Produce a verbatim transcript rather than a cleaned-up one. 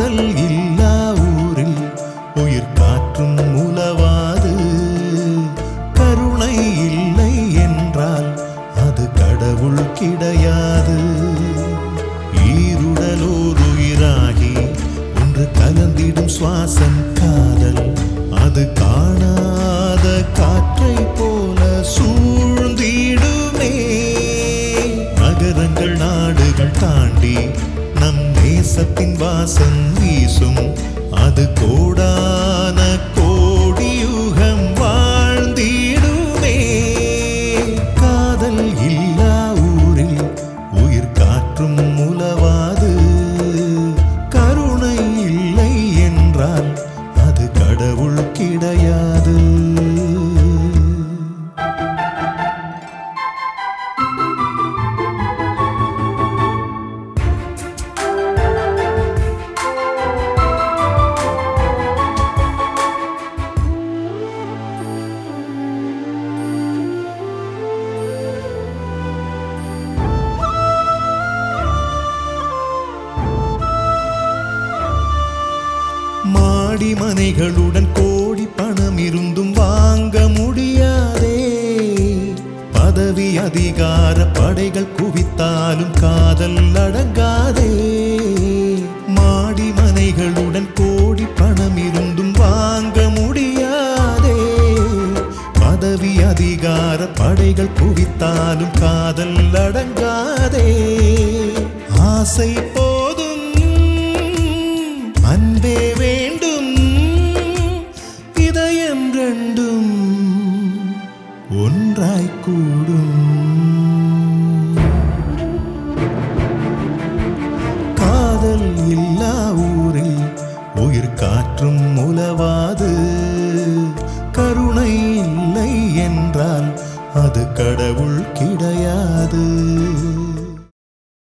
காதல் இல்லா ஊரில் உயிர் காற்றும் உலவாது. கருணை இல்லை என்றால் அது கடவுள் கிடையாது. ஈருடலோர் உயிராகி ஒன்று கலந்திடும் சுவாசம் காதல். அது காணாத காற்றை போல சூழ்ந்திடுமே. நகரங்கள் நாடுகள் தாண்டி நம் தேசத்தின் வாசம் வீசும். அது கோடான கோடி யுகம் வாழ்ந்திடுமே. காதல் இல்லா ஊரில் உயிர் காற்றும் உலவாது. கருணை இல்லை என்றால் அது கடவுள் கிடையாது. மாடி மனைகளுடன் கோடி பணம் இருந்தும் வாங்க முடியாதே. பதவி அதிகார படைகள் குவித்தாலும் காதல் அடங்காதே. மாடி மனைகளுடன் கோடி பணம் இருந்தும் வாங்க முடியாதே. பதவி அதிகார படைகள் குவித்தாலும் காதல் அடங்காதே. ஆசை போதும் அன்பே வேண்டும். இதயம் ரெண்டும் ஒன்றாய் கூடும். காதல் இல்லா ஊரில் உயிர் காற்றும் உலவாது. கருணை இல்லை என்றால் அது கடவுள் கிடையாது.